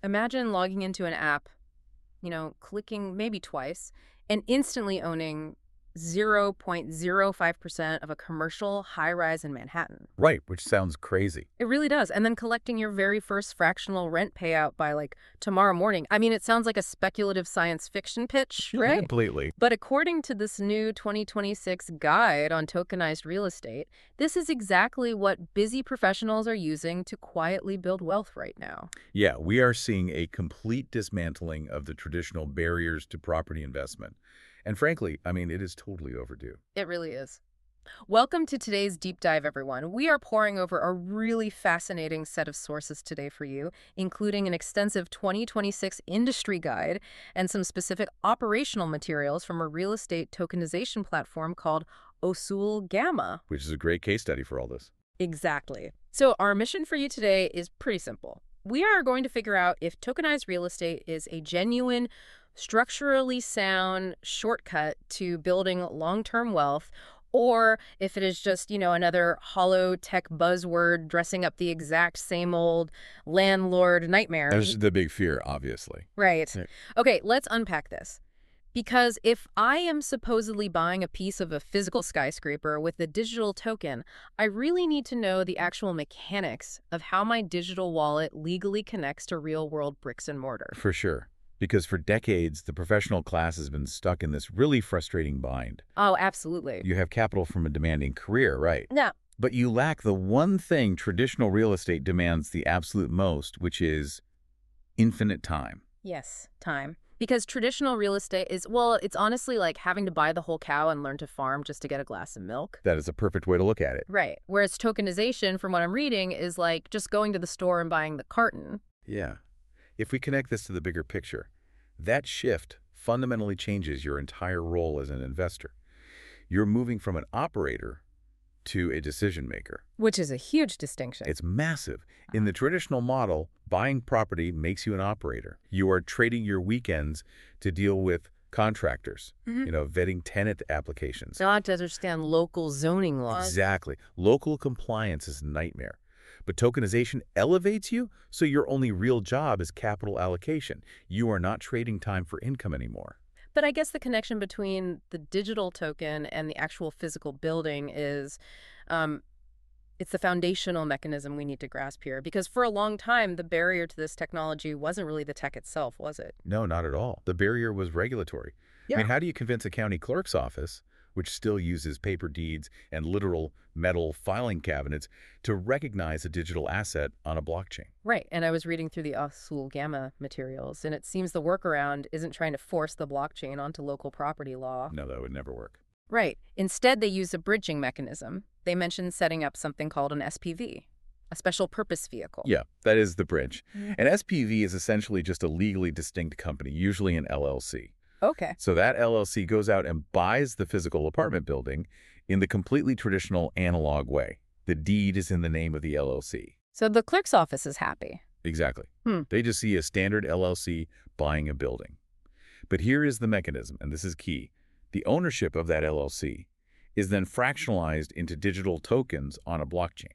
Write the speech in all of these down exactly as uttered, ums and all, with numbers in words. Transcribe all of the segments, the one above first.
Imagine logging into an app, you know, clicking maybe twice, and instantly owning zero point zero five percent of a commercial high-rise in Manhattan. Right, which sounds crazy. It really does. And then collecting your very first fractional rent payout by like tomorrow morning. I mean, it sounds like a speculative science fiction pitch, right? Completely. But according to this new twenty twenty-six guide on tokenized real estate, this is exactly what busy professionals are using to quietly build wealth right now. Yeah, we are seeing a complete dismantling of the traditional barriers to property investment. And frankly, I mean, it is totally overdue. It really is. Welcome to today's deep dive, everyone. We are pouring over a really fascinating set of sources today for you, including an extensive twenty twenty-six industry guide and some specific operational materials from a real estate tokenization platform called Osul Gamma. Which is a great case study for all this. Exactly. So our mission for you today is pretty simple. We are going to figure out if tokenized real estate is a genuine, structurally sound shortcut to building long-term wealth, or if it is just, you know, another hollow tech buzzword dressing up the exact same old landlord nightmare. That's the big fear, obviously. Right. Yeah. Okay, let's unpack this. Because if I am supposedly buying a piece of a physical skyscraper with a digital token, I really need to know the actual mechanics of how my digital wallet legally connects to real-world bricks and mortar. For sure. Because for decades, the professional class has been stuck in this really frustrating bind. Oh, absolutely. You have capital from a demanding career, right? No. But you lack the one thing traditional real estate demands the absolute most, which is infinite time. Yes, time. Because traditional real estate is, well, it's honestly like having to buy the whole cow and learn to farm just to get a glass of milk. That is a perfect way to look at it. Right. Whereas tokenization, from what I'm reading, is like just going to the store and buying the carton. Yeah. If we connect this to the bigger picture, that shift fundamentally changes your entire role as an investor. You're moving from an operator to a decision maker. Which is a huge distinction. It's massive. In the traditional model, buying property makes you an operator. You are trading your weekends to deal with contractors, Mm-hmm. you know, vetting tenant applications. Not to understand local zoning laws. Exactly. Local compliance is a nightmare. But tokenization elevates you, so your only real job is capital allocation. You are not trading time for income anymore. But I guess the connection between the digital token and the actual physical building is, um, it's the foundational mechanism we need to grasp here. Because for a long time, the barrier to this technology wasn't really the tech itself, was it? No, not at all. The barrier was regulatory. I mean, how do you convince a county clerk's office, which still uses paper deeds and literal metal filing cabinets, to recognize a digital asset on a blockchain? Right. And I was reading through the Osul Gamma materials, and it seems the workaround isn't trying to force the blockchain onto local property law. No, that would never work. Right. Instead, they use a bridging mechanism. They mentioned setting up something called an S P V, a special purpose vehicle. Yeah, that is the bridge. Mm. An S P V is essentially just a legally distinct company, usually an L L C. Okay. So that L L C goes out and buys the physical apartment building in the completely traditional analog way. The deed is in the name of the L L C. So the clerk's office is happy. Exactly. Hmm. They just see a standard L L C buying a building. But here is the mechanism, and this is key. The ownership of that L L C is then fractionalized into digital tokens on a blockchain.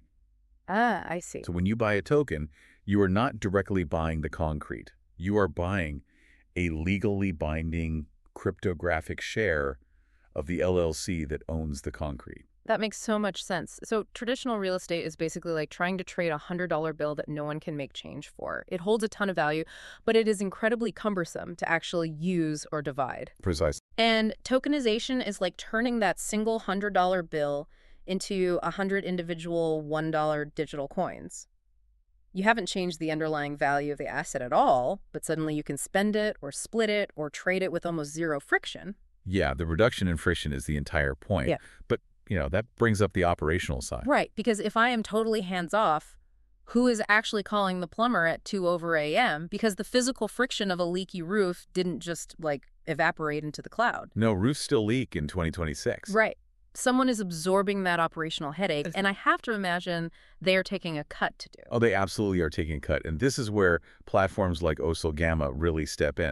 Ah, I see. So when you buy a token, you are not directly buying the concrete. You are buying a legally binding cryptographic share of the L L C that owns the concrete. That makes so much sense. So traditional real estate is basically like trying to trade a one hundred dollar bill that no one can make change for. It holds a ton of value, but it is incredibly cumbersome to actually use or divide. Precisely. And tokenization is like turning that single one hundred dollar bill into one hundred individual one dollar digital coins. You haven't changed the underlying value of the asset at all, but suddenly you can spend it or split it or trade it with almost zero friction. Yeah, the reduction in friction is the entire point. Yeah. But, you know, that brings up the operational side. Right, because if I am totally hands-off, who is actually calling the plumber at two over A M? Because the physical friction of a leaky roof didn't just, like, evaporate into the cloud. No, roofs still leak in twenty twenty-six. Right. Someone is absorbing that operational headache, and I have to imagine they are taking a cut to do. Oh, they absolutely are taking a cut. And this is where platforms like Osul Gamma really step in.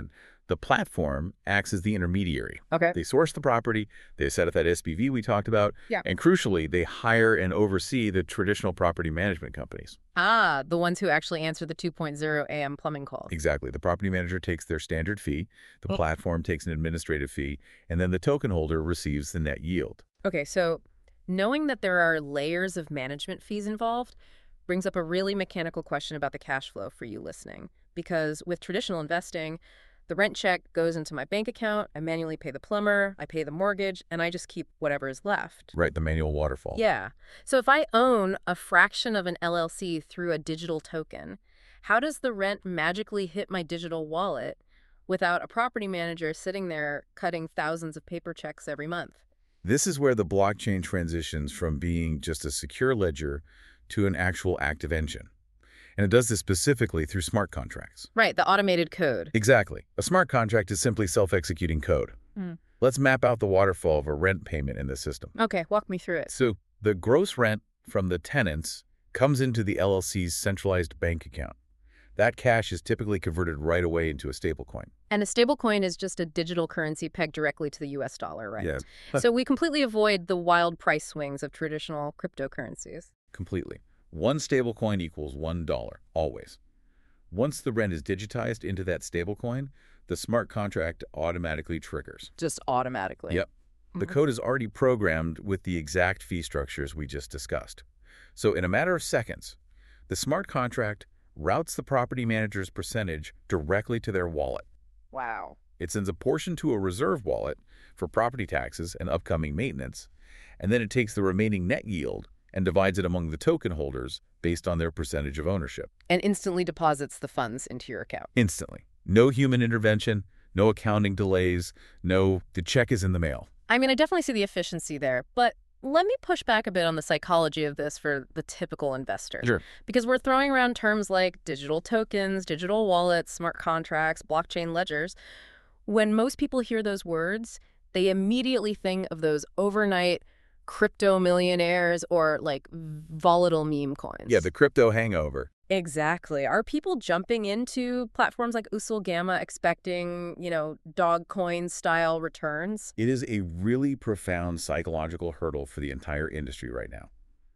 The platform acts as the intermediary. Okay. They source the property, they set up that S P V we talked about, Yeah. and crucially, they hire and oversee the traditional property management companies. Ah, the ones who actually answer the two point oh A M plumbing calls. Exactly. The property manager takes their standard fee, the Oh. platform takes an administrative fee, and then the token holder receives the net yield. Okay, so knowing that there are layers of management fees involved brings up a really mechanical question about the cash flow for you listening. Because with traditional investing, the rent check goes into my bank account, I manually pay the plumber, I pay the mortgage, and I just keep whatever is left. Right, the manual waterfall. Yeah. So if I own a fraction of an L L C through a digital token, how does the rent magically hit my digital wallet without a property manager sitting there cutting thousands of paper checks every month? This is where the blockchain transitions from being just a secure ledger to an actual active engine. And it does this specifically through smart contracts. Right, the automated code. Exactly. A smart contract is simply self-executing code. Mm. Let's map out the waterfall of a rent payment in the system. Okay, walk me through it. So the gross rent from the tenants comes into the L L C's centralized bank account. That cash is typically converted right away into a stablecoin. And a stablecoin is just a digital currency pegged directly to the U S dollar, right? Yeah. So we completely avoid the wild price swings of traditional cryptocurrencies. Completely. One stablecoin equals one dollar, always. Once the rent is digitized into that stablecoin, the smart contract automatically triggers. Just automatically. Yep. The Mhm. code is already programmed with the exact fee structures we just discussed. So in a matter of seconds, the smart contract routes the property manager's percentage directly to their wallet. Wow. It sends a portion to a reserve wallet for property taxes and upcoming maintenance, and then it takes the remaining net yield and divides it among the token holders based on their percentage of ownership. And instantly deposits the funds into your account. Instantly. No human intervention, no accounting delays, no, the check is in the mail. I mean, I definitely see the efficiency there, but let me push back a bit on the psychology of this for the typical investor. Sure. Because we're throwing around terms like digital tokens, digital wallets, smart contracts, blockchain ledgers. When most people hear those words, they immediately think of those overnight crypto millionaires or like volatile meme coins. Yeah, the crypto hangover. Exactly. Are people jumping into platforms like Usul Gamma expecting, you know, dog coin style returns? It is a really profound psychological hurdle for the entire industry right now.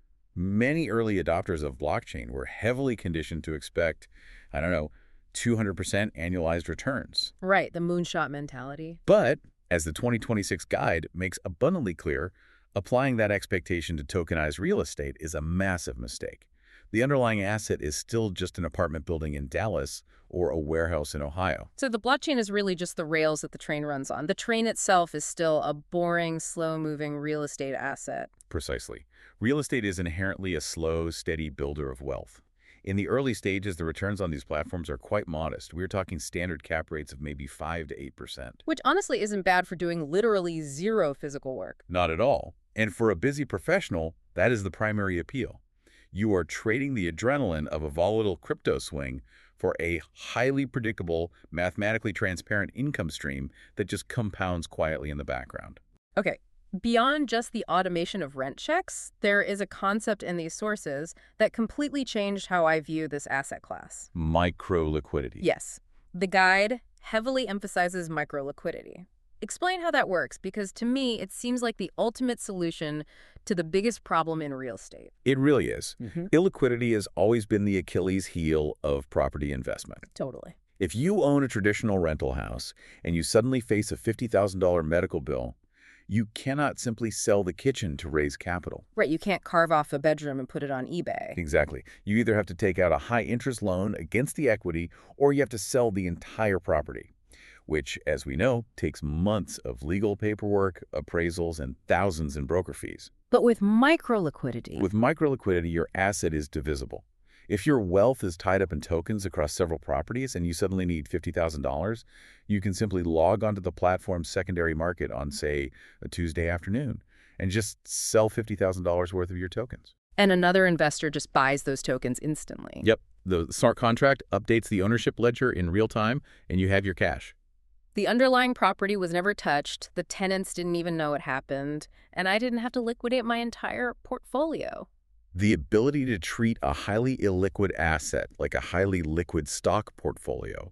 Many early adopters of blockchain were heavily conditioned to expect, I don't know, two hundred percent annualized returns. Right, the moonshot mentality. But, as the twenty twenty-six guide makes abundantly clear, applying that expectation to tokenized real estate is a massive mistake. The underlying asset is still just an apartment building in Dallas or a warehouse in Ohio. So the blockchain is really just the rails that the train runs on. The train itself is still a boring, slow-moving real estate asset. Precisely. Real estate is inherently a slow, steady builder of wealth. In the early stages, the returns on these platforms are quite modest. We're talking standard cap rates of maybe five to eight percent. Which honestly isn't bad for doing literally zero physical work. Not at all. And for a busy professional, that is the primary appeal. You are trading the adrenaline of a volatile crypto swing for a highly predictable, mathematically transparent income stream that just compounds quietly in the background. Okay, beyond just the automation of rent checks, there is a concept in these sources that completely changed how I view this asset class. Micro liquidity. Yes, the guide heavily emphasizes micro liquidity. Explain how that works, because to me, it seems like the ultimate solution to the biggest problem in real estate. It really is. Mm-hmm. Illiquidity has always been the Achilles heel of property investment. Totally. If you own a traditional rental house and you suddenly face a fifty thousand dollar medical bill, you cannot simply sell the kitchen to raise capital. Right, you can't carve off a bedroom and put it on eBay. Exactly. You either have to take out a high-interest loan against the equity, or you have to sell the entire property, which, as we know, takes months of legal paperwork, appraisals, and thousands in broker fees. But with micro liquidity, With microliquidity, your asset is divisible. If your wealth is tied up in tokens across several properties and you suddenly need fifty thousand dollars, you can simply log onto the platform's secondary market on, say, a Tuesday afternoon and just sell fifty thousand dollars worth of your tokens. and another investor just buys those tokens instantly. Yep. The smart contract updates the ownership ledger in real time, and you have your cash. The underlying property was never touched, the tenants didn't even know it happened, and I didn't have to liquidate my entire portfolio. The ability to treat a highly illiquid asset like a highly liquid stock portfolio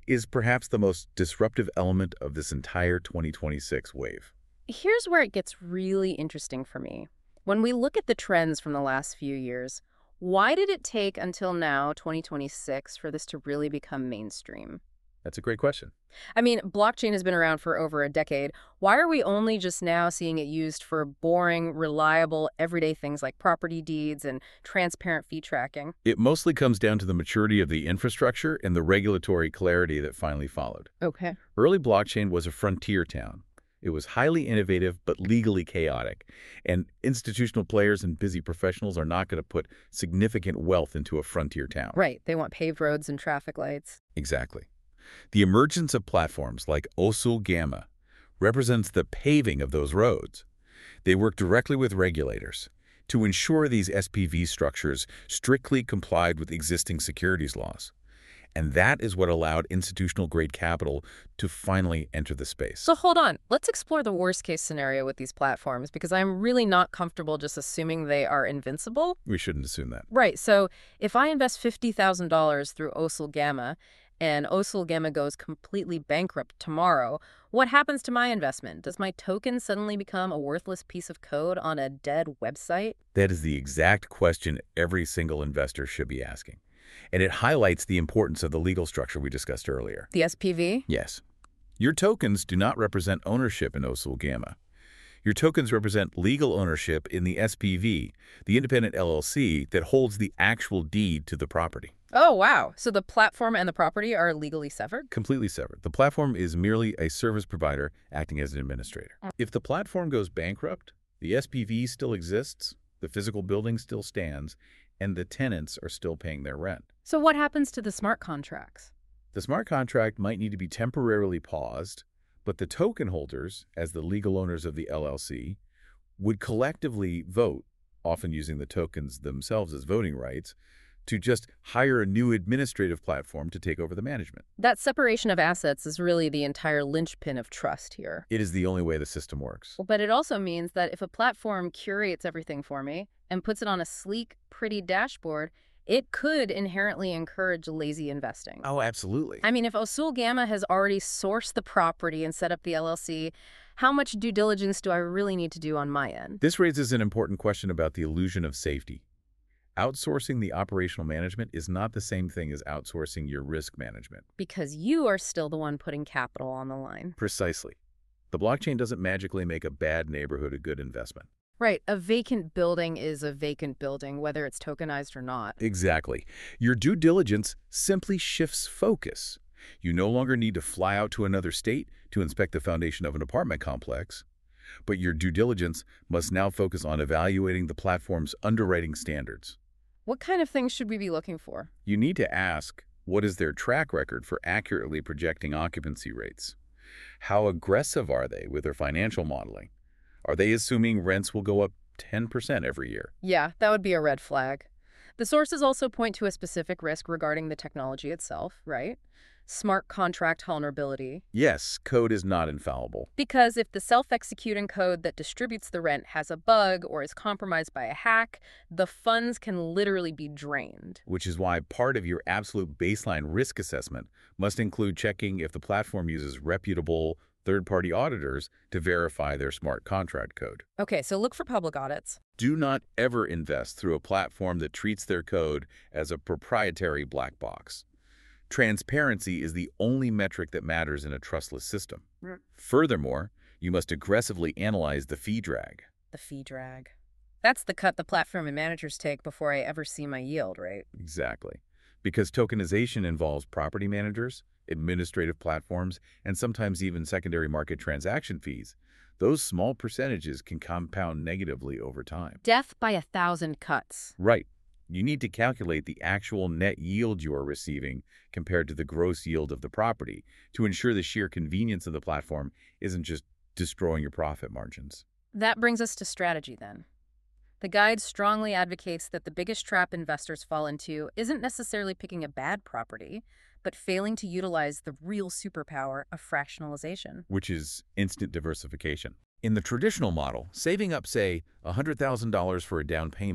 is perhaps the most disruptive element of this entire twenty twenty-six wave. Here's where it gets really interesting for me. When we look at the trends from the last few years, why did it take until now, twenty twenty-six, for this to really become mainstream? That's a great question. I mean, blockchain has been around for over a decade. Why are we only just now seeing it used for boring, reliable, everyday things like property deeds and transparent fee tracking? It mostly comes down to the maturity of the infrastructure and the regulatory clarity that finally followed. Okay. Early blockchain was a frontier town. It was highly innovative but legally chaotic, and institutional players and busy professionals are not going to put significant wealth into a frontier town. Right. They want paved roads and traffic lights. Exactly. The emergence of platforms like Osul Gamma represents the paving of those roads. They work directly with regulators to ensure these S P V structures strictly complied with existing securities laws. And that is what allowed institutional-grade capital to finally enter the space. So hold on. Let's explore the worst-case scenario with these platforms, because I'm really not comfortable just assuming they are invincible. We shouldn't assume that. Right. So if I invest fifty thousand dollars through Osul Gamma and Osul Gamma goes completely bankrupt tomorrow, what happens to my investment? Does my token suddenly become a worthless piece of code on a dead website? That is the exact question every single investor should be asking. And it highlights the importance of the legal structure we discussed earlier. The S P V? Yes. Your tokens do not represent ownership in Osul Gamma. Your tokens represent legal ownership in the S P V, the independent L L C that holds the actual deed to the property. Oh, wow. So the platform and the property are legally severed? Completely severed. The platform is merely a service provider acting as an administrator. Mm. If the platform goes bankrupt, the S P V still exists, the physical building still stands, and the tenants are still paying their rent. So what happens to the smart contracts? The smart contract might need to be temporarily paused, but the token holders, as the legal owners of the L L C, would collectively vote, often using the tokens themselves as voting rights, to just hire a new administrative platform to take over the management. That separation of assets is really the entire linchpin of trust here. It is the only way the system works. But it also means that if a platform curates everything for me and puts it on a sleek, pretty dashboard, it could inherently encourage lazy investing. Oh, absolutely. I mean, if Osul Gamma has already sourced the property and set up the L L C, how much due diligence do I really need to do on my end? This raises an important question about the illusion of safety. Outsourcing the operational management is not the same thing as outsourcing your risk management. Because you are still the one putting capital on the line. Precisely. The blockchain doesn't magically make a bad neighborhood a good investment. Right. A vacant building is a vacant building, whether it's tokenized or not. Exactly. Your due diligence simply shifts focus. You no longer need to fly out to another state to inspect the foundation of an apartment complex, but your due diligence must now focus on evaluating the platform's underwriting standards. What kind of things should we be looking for? You need to ask, what is their track record for accurately projecting occupancy rates? How aggressive are they with their financial modeling? Are they assuming rents will go up ten percent every year? Yeah, that would be a red flag. The sources also point to a specific risk regarding the technology itself, right? Smart contract vulnerability. Yes, code is not infallible. Because if the self-executing code that distributes the rent has a bug or is compromised by a hack, the funds can literally be drained. Which is why part of your absolute baseline risk assessment must include checking if the platform uses reputable third-party auditors to verify their smart contract code. Okay, so look for public audits. Do not ever invest through a platform that treats their code as a proprietary black box. Transparency is the only metric that matters in a trustless system. Mm. Furthermore, you must aggressively analyze the fee drag. The fee drag. That's the cut the platform and managers take before I ever see my yield, right? Exactly. Because tokenization involves property managers, administrative platforms, and sometimes even secondary market transaction fees. Those small percentages can compound negatively over time. Death by a thousand cuts. Right. You need to calculate the actual net yield you are receiving compared to the gross yield of the property to ensure the sheer convenience of the platform isn't just destroying your profit margins. That brings us to strategy then. The guide strongly advocates that the biggest trap investors fall into isn't necessarily picking a bad property, but failing to utilize the real superpower of fractionalization. Which is instant diversification. In the traditional model, saving up, say, one hundred thousand dollars for a down payment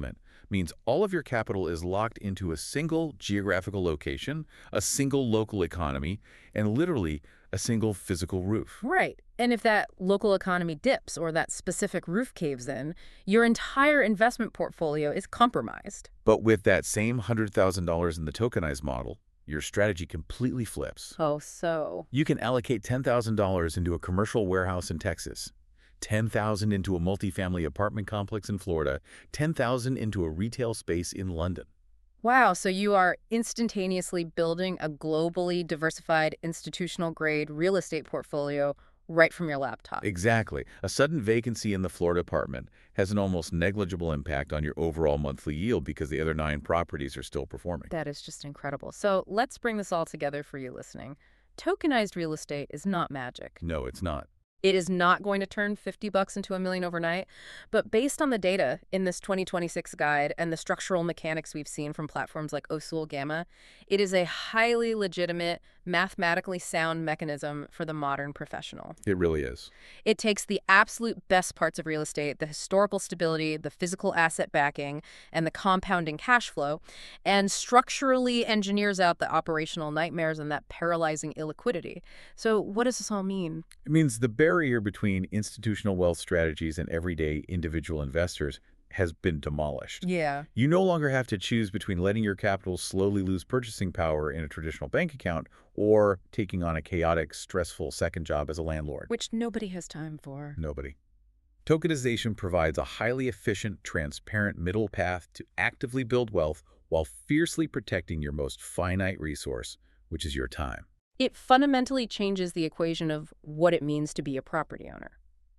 means all of your capital is locked into a single geographical location, a single local economy, and literally a single physical roof. Right. And if that local economy dips or that specific roof caves in, your entire investment portfolio is compromised. But with that same one hundred thousand dollars in the tokenized model, your strategy completely flips. Oh, so? You can allocate ten thousand dollars into a commercial warehouse in Texas, ten thousand dollars into a multifamily apartment complex in Florida, ten thousand dollars into a retail space in London. Wow, so you are instantaneously building a globally diversified institutional-grade real estate portfolio right from your laptop. Exactly. A sudden vacancy in the Florida apartment has an almost negligible impact on your overall monthly yield because the other nine properties are still performing. That is just incredible. So let's bring this all together for you listening. Tokenized real estate is not magic. No, it's not. It is not going to turn fifty bucks into a million overnight, but based on the data in this twenty twenty-six guide and the structural mechanics we've seen from platforms like Osul Gamma, it is a highly legitimate, mathematically sound mechanism for the modern professional. It really is. It takes the absolute best parts of real estate, the historical stability, the physical asset backing, and the compounding cash flow, and structurally engineers out the operational nightmares and that paralyzing illiquidity. So what does this all mean? It means the barrier between institutional wealth strategies and everyday individual investors has been demolished. Yeah. You no longer have to choose between letting your capital slowly lose purchasing power in a traditional bank account or taking on a chaotic, stressful second job as a landlord. Which nobody has time for. Nobody. Tokenization provides a highly efficient, transparent middle path to actively build wealth while fiercely protecting your most finite resource, which is your time. It fundamentally changes the equation of what it means to be a property owner.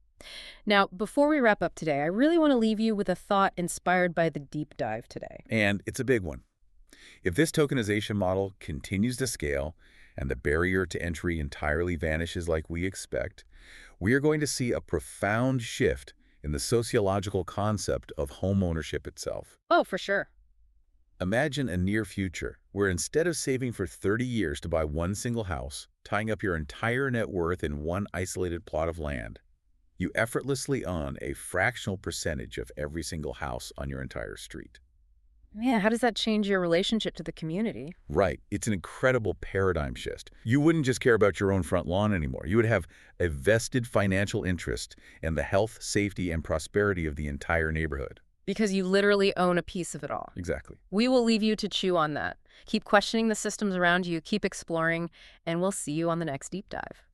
Now, before we wrap up today, I really want to leave you with a thought inspired by the deep dive today. And it's a big one. If this tokenization model continues to scale and the barrier to entry entirely vanishes like we expect, we are going to see a profound shift in the sociological concept of home ownership itself. Oh, for sure. Imagine a near future where instead of saving for thirty years to buy one single house, tying up your entire net worth in one isolated plot of land, you effortlessly own a fractional percentage of every single house on your entire street. Man, how does that change your relationship to the community? Right. It's an incredible paradigm shift. You wouldn't just care about your own front lawn anymore. You would have a vested financial interest in the health, safety, and prosperity of the entire neighborhood. Because you literally own a piece of it all. Exactly. We will leave you to chew on that. Keep questioning the systems around you, keep exploring, and we'll see you on the next deep dive.